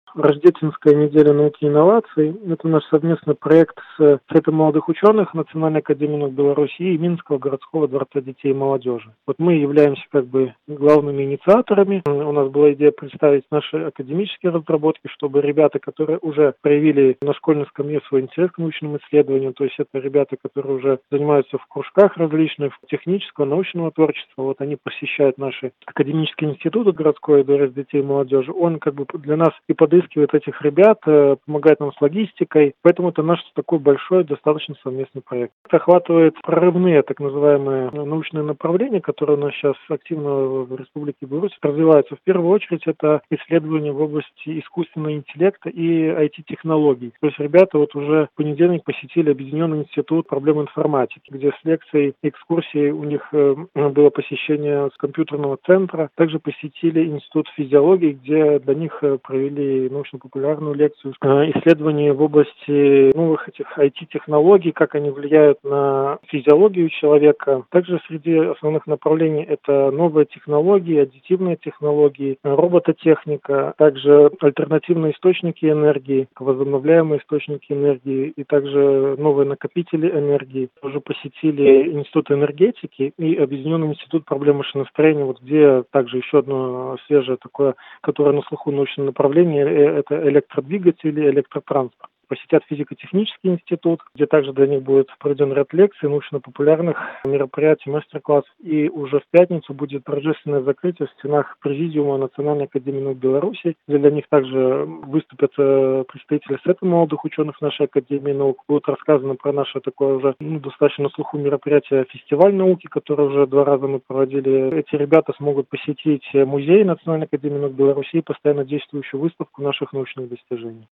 Рождественская неделя науки и инноваций. Это наш совместный проект с Советом молодых ученых Национальной академии наук Беларуси и Минского городского дворца детей и молодежи. Вот мы являемся как бы главными инициаторами. У нас была идея представить наши академические разработки, чтобы ребята, которые уже проявили на школьной скамье свой интерес к научным исследованиям, то есть это ребята, которые уже занимаются в кружках различных, технического, научного творчества, вот они посещают наши академические институты городской дворец детей и молодежи. Он как бы для нас и подыскивает этих ребят, помогает нам с логистикой, поэтому это наш такой большой, достаточно совместный проект. Это охватывает прорывные, так называемые, научные направления, которые у нас сейчас активно в Республике Беларусь развиваются. В первую очередь это исследования в области искусственного интеллекта и IT-технологий. То есть ребята вот уже в понедельник посетили Объединенный институт проблем информатики, где с лекцией, экскурсией у них было посещение с компьютерного центра. Также посетили Институт физиологии, где для них провели научно-популярную лекцию. Исследования в области новых этих IT-технологий, как они влияют на физиологию человека. Также среди основных направлений это новые технологии, аддитивные технологии, робототехника, также альтернативные источники энергии, возобновляемые источники энергии и также новые накопители энергии. Уже посетили Институт энергетики и Объединенный институт проблем машиностроения, вот где также еще одно свежее такое, которое на слуху научное направление, это электродвигатели, электротранспорт. Посетят физико-технический институт, где также для них будет проведен ряд лекций, научно-популярных мероприятий, мастер-классов. И уже в пятницу будет торжественное закрытие в стенах Президиума Национальной академии наук Беларуси, где для них также выступят представители Совета молодых ученых нашей Академии наук. Будет рассказано про наше такое уже достаточно на слуху мероприятие «Фестиваль науки», которое уже 2 раза мы проводили. Эти ребята смогут посетить музей Национальной академии наук Беларуси и постоянно действующую выставку наших научных достижений.